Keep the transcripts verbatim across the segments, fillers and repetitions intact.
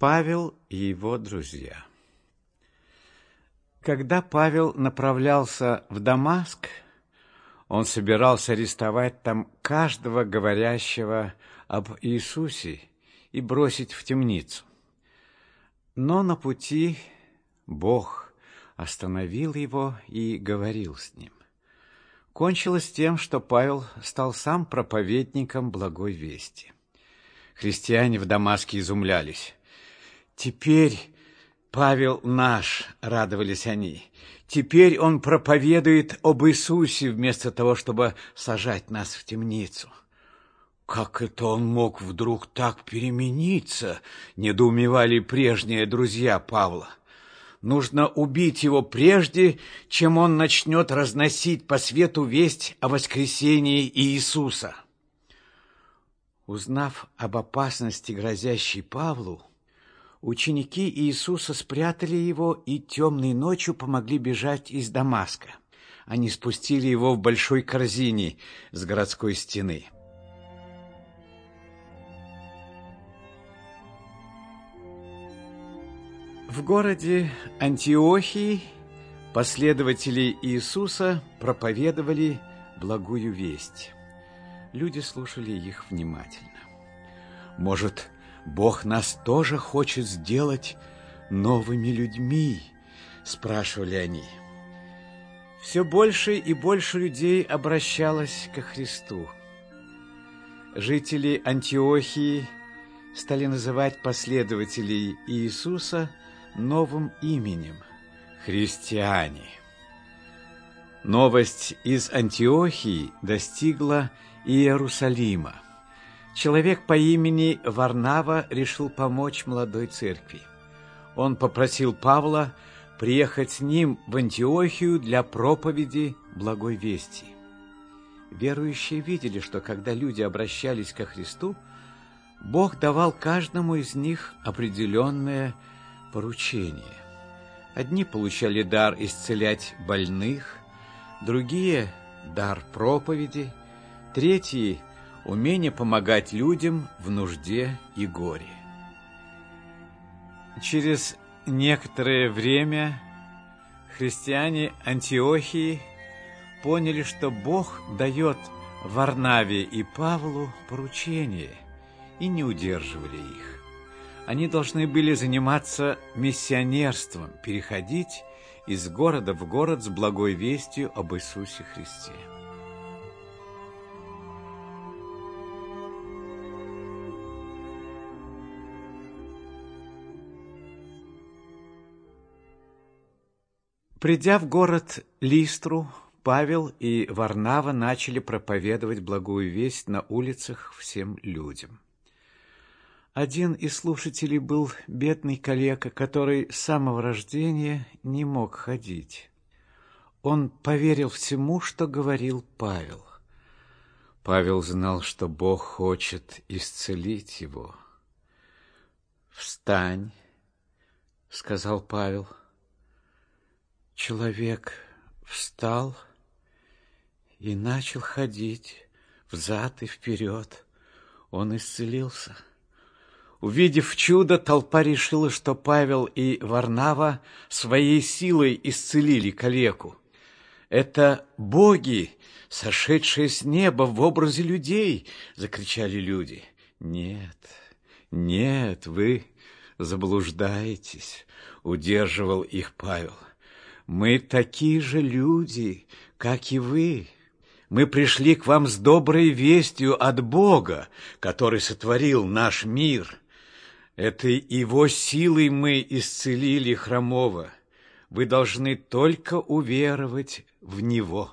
Павел и его друзья. Когда Павел направлялся в Дамаск, он собирался арестовать там каждого говорящего об Иисусе и бросить в темницу. Но на пути Бог остановил его и говорил с ним. Кончилось тем, что Павел стал сам проповедником благой вести. Христиане в Дамаске изумлялись. «Теперь Павел наш», — радовались они, — «теперь он проповедует об Иисусе вместо того, чтобы сажать нас в темницу». «Как это он мог вдруг так перемениться?» — недоумевали прежние друзья Павла. «Нужно убить его прежде, чем он начнет разносить по свету весть о воскресении Иисуса». Узнав об опасности, грозящей Павлу, ученики Иисуса спрятали его и темной ночью помогли бежать из Дамаска. Они спустили его в большой корзине с городской стены. В городе Антиохии последователи Иисуса проповедовали благую весть. Люди слушали их внимательно. «Может, Бог нас тоже хочет сделать новыми людьми?» – спрашивали они. Все больше и больше людей обращалось ко Христу. Жители Антиохии стали называть последователей Иисуса новым именем – христиане. Новость из Антиохии достигла Иерусалима. Человек по имени Варнава решил помочь молодой церкви. Он попросил Павла приехать с ним в Антиохию для проповеди благой вести. Верующие видели, что когда люди обращались ко Христу, Бог давал каждому из них определенное поручение. Одни получали дар исцелять больных, другие – дар проповеди, третьи – умение помогать людям в нужде и горе. Через некоторое время христиане Антиохии поняли, что Бог дает Варнаве и Павлу поручение, и не удерживали их. Они должны были заниматься миссионерством, переходить из города в город с благой вестью об Иисусе Христе. Придя в город Листру, Павел и Варнава начали проповедовать благую весть на улицах всем людям. Один из слушателей был бедный калека, который с самого рождения не мог ходить. Он поверил всему, что говорил Павел. Павел знал, что Бог хочет исцелить его. «Встань», — сказал Павел. Человек встал и начал ходить взад и вперед. Он исцелился. Увидев чудо, толпа решила, что Павел и Варнава своей силой исцелили калеку. «Это боги, сошедшие с неба в образе людей!» — закричали люди. «Нет, нет, вы заблуждаетесь», — удерживал их Павел. «Мы такие же люди, как и вы. Мы пришли к вам с доброй вестью от Бога, который сотворил наш мир. Этой Его силой мы исцелили хромого. Вы должны только уверовать в Него».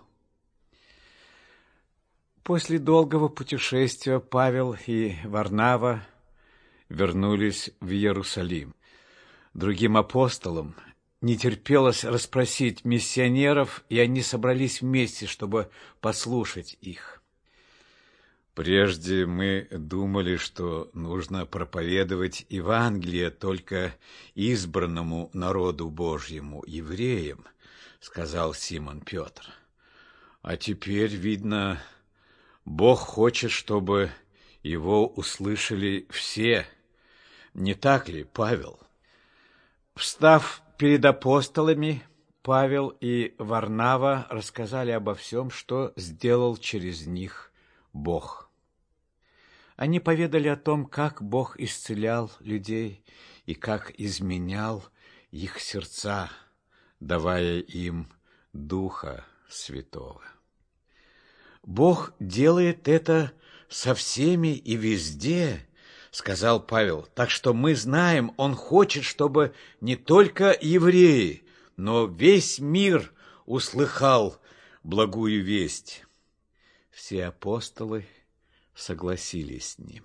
После долгого путешествия Павел и Варнава вернулись в Иерусалим. Другим апостолам не терпелось расспросить миссионеров, и они собрались вместе, чтобы послушать их. «Прежде мы думали, что нужно проповедовать Евангелие только избранному народу Божьему, евреям», — сказал Симон Петр. «А теперь, видно, Бог хочет, чтобы его услышали все. Не так ли, Павел? Встав перед апостолами, Павел и Варнава рассказали обо всем, что сделал через них Бог. Они поведали о том, как Бог исцелял людей и как изменял их сердца, давая им Духа Святого. Бог делает это со всеми и везде, сказал Павел, так что мы знаем, Он хочет, чтобы не только евреи, но весь мир услыхал благую весть. Все апостолы согласились с ним.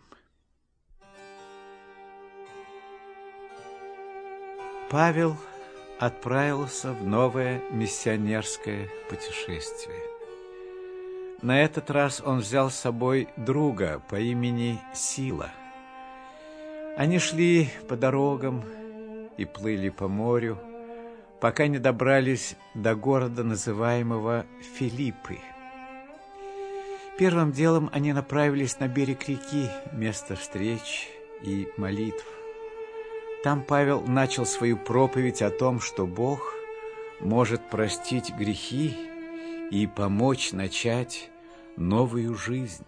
Павел отправился в новое миссионерское путешествие. На этот раз он взял с собой друга по имени Сила. Они шли по дорогам и плыли по морю, пока не добрались до города, называемого Филиппы. Первым делом они направились на берег реки, место встреч и молитв. Там Павел начал свою проповедь о том, что Бог может простить грехи и помочь начать новую жизнь.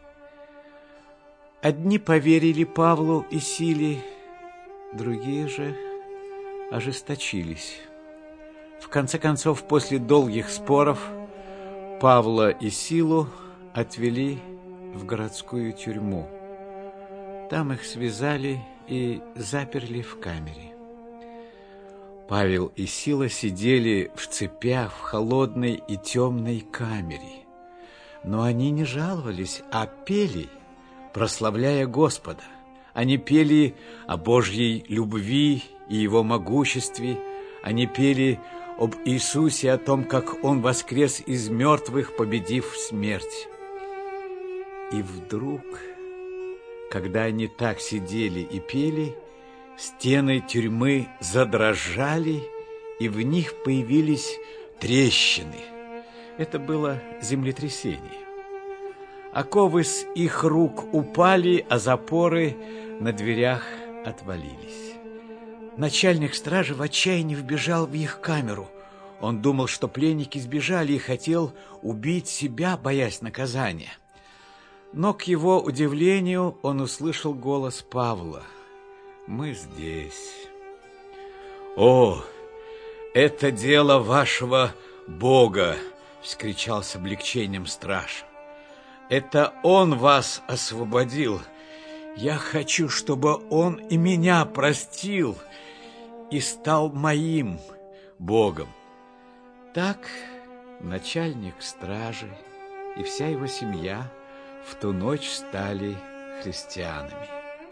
Одни поверили Павлу и Силе, другие же ожесточились. В конце концов, после долгих споров, Павла и Силу отвели в городскую тюрьму. Там их связали и заперли в камере. Павел и Сила сидели в цепях в холодной и темной камере. Но они не жаловались, а пели, прославляя Господа. Они пели о Божьей любви и Его могуществе. Они пели об Иисусе, о том, как Он воскрес из мертвых, победив смерть. И вдруг, когда они так сидели и пели, стены тюрьмы задрожали, и в них появились трещины. Это было землетрясение. Оковы с их рук упали, а запоры на дверях отвалились. Начальник стражи в отчаянии вбежал в их камеру. Он думал, что пленники сбежали, и хотел убить себя, боясь наказания. Но, к его удивлению, он услышал голос Павла. «Мы здесь». «О, это дело вашего Бога!» — вскричал с облегчением страж. «Это Он вас освободил. Я хочу, чтобы Он и меня простил и стал моим Богом». Так начальник стражи и вся его семья в ту ночь стали христианами.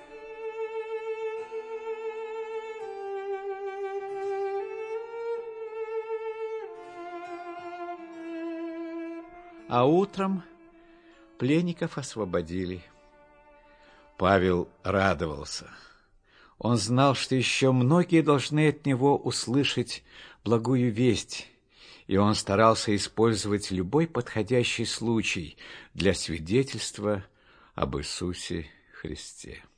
А утром пленников освободили. Павел радовался. Он знал, что еще многие должны от него услышать благую весть, и он старался использовать любой подходящий случай для свидетельства об Иисусе Христе.